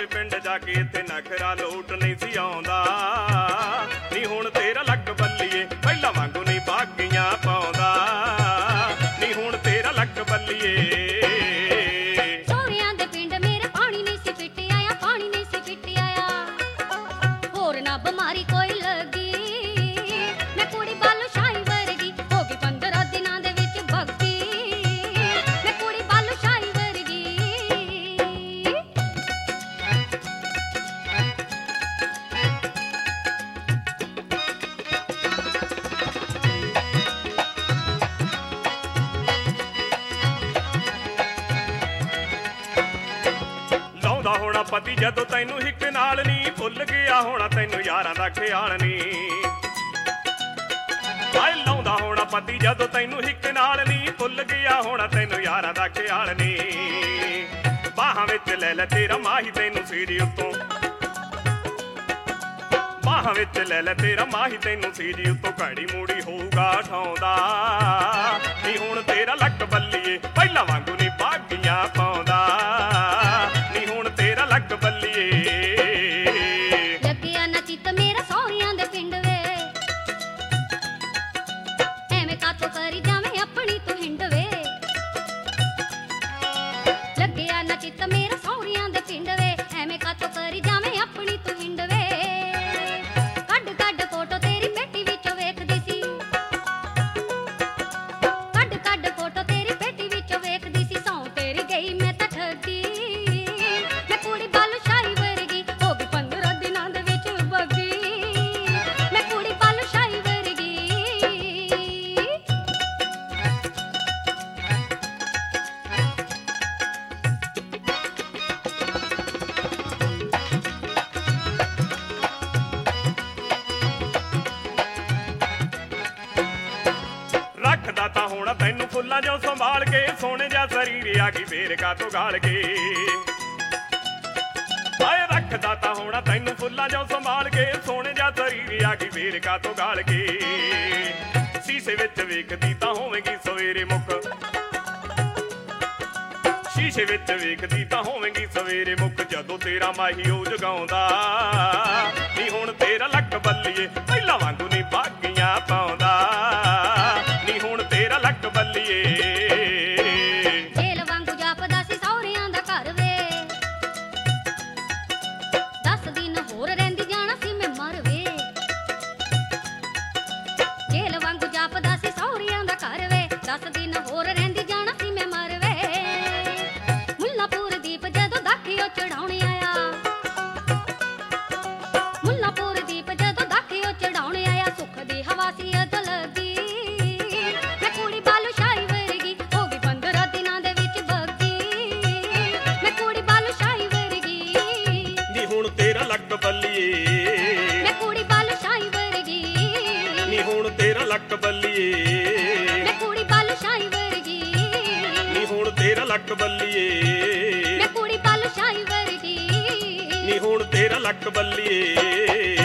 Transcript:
ਦੇ ਪਿੰਡ ਜਾ ਕੇ ਇੱਥੇ ਨਖਰਾ ਲੋਟ ਨਹੀਂ ਸੀ ਆਉਂਦਾ ਨੀ ਹੁਣ ਤੇਰਾ ਲੱਕ ਬੱਲੀਏ ਪਹਿਲਾਂ ਵਾਂਗੂ ਨਹੀਂ ਬਾਗੀਆਂ ਪਾਉਂਦਾ ਨੀ ਹੁਣ ਤੇਰਾ ਲੱਕ ਬੱਲੀਏ ਸੋਹਰਿਆਂ ਦੇ ਪਿੰਡ ਮੇਰੇ ਪਾਣੀ ਨਹੀਂ ਸੀ ਫਿੱਟ ਆਇਆ ਪਾਣੀ ਨਹੀਂ ਸੀ ਫਿੱਟ ਆਇਆ ਹੋਰ ਨਾ ਬਿਮਾਰੀ ਕੋਈ ਲੱਗੀ ਮੈਂ ਕੁੜੀ ਬਾਲੂ ਸ਼ਾਹੀ ਵਰਗੀ ਹੋ ਗਈ 15 ਦਿਨਾਂ ਦੇ ਵਿੱਚ ਭਗਤੀ ਮੈਂ ਕੁੜੀ ਬਾਲੂ ਸ਼ਾਹੀ ਵਰਗੀ ਲਾਉਂਦਾ ਹੋਣਾ ਪਤੀ ਜਦੋਂ ਤੈਨੂੰ ਹਿੱਕ ਨਾਲ ਨੀ ਭੁੱਲ ਗਿਆ ਹੋਣਾ ਤੈਨੂੰ ਯਾਰਾਂ ਦਾ ਖਿਆਲ ਨੀ ਆਏ ਲਾਉਂਦਾ ਹੋਣਾ ਪਤੀ ਜਦੋਂ ਤੈਨੂੰ ਹਿੱਕ ਨਾਲ ਨੀ ਭੁੱਲ ਗਿਆ ਹੋਣਾ ਤੈਨੂੰ ਯਾਰਾਂ ਦਾ ਖਿਆਲ ਨੀ ਬਾਹਾਂ ਵਿੱਚ ਲੈ ਲੈ ਤੇਰਾ ਮਾਹੀ ਤੈਨੂੰ ਸੀਰੀ ਉੱਤੋਂ ਬਾਹਾਂ ਵਿੱਚ ਲੈ ਲੈ ਤੇਰਾ ਮਾਹੀ ਤੈਨੂੰ ਸੀਰੀ ਉੱਤੋਂ ਘੜੀ ਮੂੜੀ ਹੋਊਗਾ ਠਾਉਂਦਾ ਨੀ ਹੁਣ ਤੇਰਾ ਲੱਕ ਬੱਲੀਏ ਪਹਿਲਾਂ ਵਾਂਗੂ ਨੀ ਬਾਗੀਆਂ ਪਾਉਂਦਾ ਨੀ ਹੁਣ ਤੇਰਾ ਲੱਕ ਬੱਲੀਏ ਲੱਗਿਆ ਨਾ ਚਿੱਤ ਮੇਰਾ ਸਹੁਰਿਆਂ ਦੇ ਪਿੰਡ ਵੇ ਐਵੇਂ ਕਾਤੋਂ ਕਰੀ ਜਾਵੇਂ ਆਪਣੀ ਤੂੰ ਹਿੰਡ ਵੇ ਲੱਗਿਆ ਨਾ ਚਿੱਤ ਮੇਰਾ ਸਹੁਰਿਆਂ ਦੇ ਪਿੰਡ ਵੇ ਐਵੇਂ ਕਾਤੋਂ ਕਰੀ ਜਾਵੇਂ ਆਪਣੀ ਤੂੰ ਹਿੰਡ ਵੇ ਕੱਢ ਕੱਢ ਫੋਟੋ ਤੇਰੀ ਪੇਟੀ ਵਿੱਚੋਂ ਵੇਖਦੀ ਸੀ ਕੱਢ ਕੱਢ ਫੋਟੋ ਤੇਰੀ ਪੇਟੀ ਵਿੱਚੋਂ ਵੇਖਦੀ ਸੀ ਸੌਂ ਤੇਰੀ ਗਈ ਮੈਂ ਤਾਂ ਠੱਗੀ ਮੈਂ ਕੁੜੀ ਬਾਲੂ ਸ਼ਾਹੀ ਵਰਗੀ ਹੋ ਗਈ 15 ਦਿਨਾਂ ਦੇ ਵਿੱਚ ਬੱਗੀ ਮੈਂ ਕੁੜੀ ਬਾਲੂ ਸ਼ਾਹੀ ਵਰਗੀ ਰੱਖਦਾ ਤਾਂ ਹੋਣਾ ਤੈਨੂੰ ਫੁੱਲਾਂ ਜੋ ਸੰਭਾਲ ਕੇ ਸੋਹਣੇ ਜਿਹਾ ਸਰੀਰ ਆ ਗਈ ਫੇਰ ਕਾਤੋਂ ਗਾਲ ਕੇ ਆਏ ਰੱਖਦਾ ਤਾਂ ਹੋਣਾ ਤੈਨੂੰ ਫੁੱਲਾਂ ਜੋ ਸੰਭਾਲ ਕੇ ਸੋਹਣੇ ਜਿਹਾ ਸਰੀਰ ਆ ਗਈ ਫੇਰ ਕਾਤੋਂ ਗਾਲ ਕੇ ਸ਼ੀਸ਼ੇ ਵਿੱਚ ਵੇਖਦੀ ਤਾਂ ਹੋਵੇਂਗੀ ਸਵੇਰੇ ਮੁੱਕ ਸ਼ੀਸ਼ੇ ਵਿੱਚ ਵੇਖਦੀ ਤਾਂ ਹੋਵੇਂਗੀ ਸਵੇਰੇ ਮੁੱਕ ਜਦੋਂ ਤੇਰਾ ਮਾਹੀ ਉਹ ਜਗਾਉਂਦਾ ਨੀ ਹੁਣ ਤੇਰਾ ਲੱਕ ਬੱਲੀਏ ਪਹਿਲਾਂ ਵਾਂਗੂ ਨੀ ਬਾਗੀਆਂ ਪਾਉਂਦਾ ਨੀ ਹੁਣ ਤੇਰਾ ਲੱਕ ਬੱਲੀਏ ਜੇਲ ਵਾਂਗੂ ਜਾਪਦਾ ਸੀ ਸਹੁਰਿਆਂ ਦਾ ਘਰ ਵੇ 10 ਦਿਨ ਹੋਰ ਰਹਿੰਦੀ ਜਾਣਾ ਸੀ ਮੈਂ ਮਰ ਵੇ ਜੇਲ ਵਾਂਗੂ ਜਾਪਦਾ ਸੀ ਸਹੁਰਿਆਂ ਦਾ ਘਰ ਵੇ 10 ਦਿਨ ਹੋਰ ਰਹਿੰਦੀ ਜਾਣਾ ਸੀ ਮੈਂ ਮਰ ਵੇ ਮੁੱਲਾਪੁਰ ਦੀਪ ਜਦੋਂ ਦਾਖੀਓ ਚੜਾਉਣ ਆਇਆ ਮੁੱਲਾਪੁਰ ਦੀਪ ਜਦੋਂ ਦਾਖੀਓ ਚੜਾਉਣ ਆਇਆ ਸੁੱਖ ਦੀ ਹਵਾ ਸੀ ਅਦਲਦੀ ਮੈਂ ਕੁੜੀ ਬਾਲੂ ਸ਼ਾਹੀ ਵਰਗੀ ਹੋ ਗਈ 15 ਦਿਨਾਂ ਦੇ ਵਿੱਚ ਬੱਗੀ ਮੈਂ ਕੁੜੀ ਬਾਲੂ ਸ਼ਾਹੀ ਵਰਗੀ ਨੀ ਹੁਣ ਤੇਰਾ ਲੱਕ ਬੱਲੀਏ ਮੈਂ ਕੁੜੀ ਬਾਲੂ ਸ਼ਾਹੀ ਵਰਗੀ ਨੀ ਹੁਣ ਤੇਰਾ ਲੱਕ ਬੱਲੀਏ ਮੈਂ ਕੁੜੀ ਬਾਲੂ ਸ਼ਾਹੀ ਵਰਗੀ ਨੀ ਹੁਣ ਤੇਰਾ ਲੱਕ ਬੱਲੀਏ ਮੈਂ ਕੁੜੀ ਬਾਲੂ ਸ਼ਾਹੀ ਵਰਗੀ ਨੀ ਹੁਣ ਤੇਰਾ ਲੱਕ ਬੱਲੀਏ